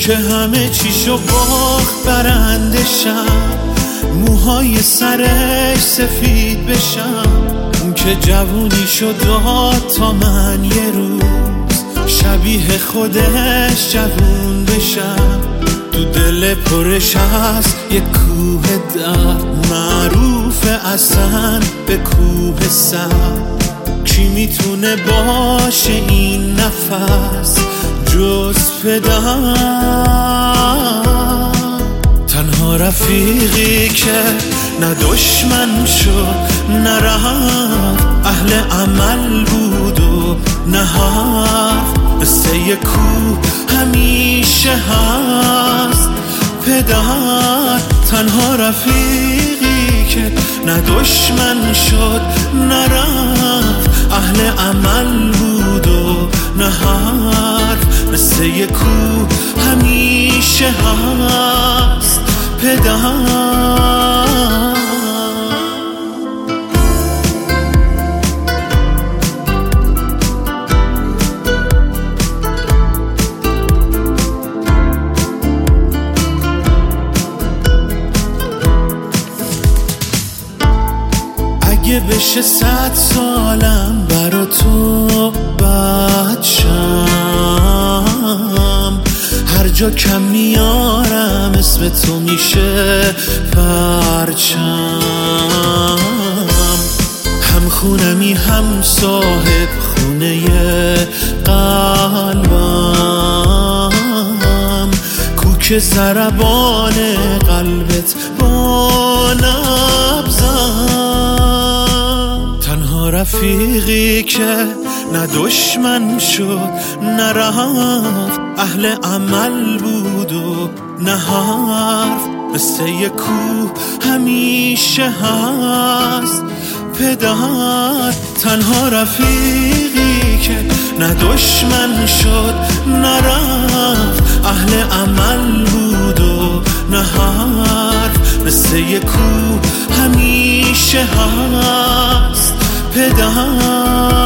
که همه چیشو باخت برنده شم، موهای سرش سفید بشم. اون که جوونیشو داد تا من یه روز شبیه خودش جوون بشم. تو دل پرش هست یه کوه درد، معروف اصلا به کوه سر. کی میتونه باشه این نفس جز پدر؟ تنها رفیقی که نه دشمن شد نه رفت، اهل عمل بود و نه حرف. مثل یه کوه همیشه هست پدر. تنها رفیقی که نه دشمن شد نه رفت، اهل عمل بود و نه حرف. مثل یه کوه همیشه هست پدر. اگه بشه 100 سالم برا تو بد شم، هر جا کم میارم اسم تو میشه پرچم. هم خونمی هم صاحب خونه قلبم، کوک ضربان قلبت با نبضم. تنها رفیقی که نه دشمن شد نه رفت، اهل عمل بود و نه حرف. مثل یه کوه همیشه هست پدر. تنها رفیقی که نه دشمن شد نه رفت، اهل عمل بود و نه حرف. مثل یه کوه همیشه هست پدر.